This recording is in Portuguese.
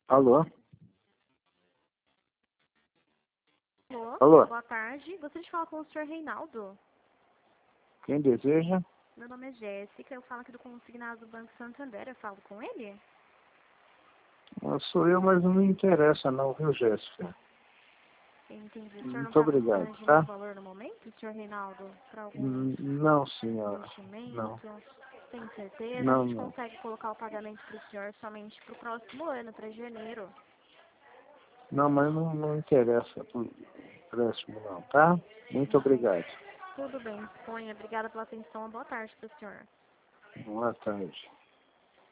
Alô? Alô? Alô? Boa tarde. Gostaria de falar com o senhor Reinaldo. Quem deseja? Meu nome é Jéssica, eu falo aqui do Consignado do Banco Santander. Eu falo com ele? Sou eu, mas não me interessa não, viu, Jéssica? Entendi. O senhor não Muito está obrigado, precisando de tá? nenhum valor no momento, senhor Reinaldo? Para algum Não, senhora. Não. investimento? Tem certeza? A Não, gente não. consegue colocar o pagamento para o senhor somente para o próximo ano, para janeiro. Não, mas não interessa pro próximo não, tá? Muito obrigado. Tudo bem, disponha. Obrigada pela atenção. Boa tarde para o senhor. Boa tarde.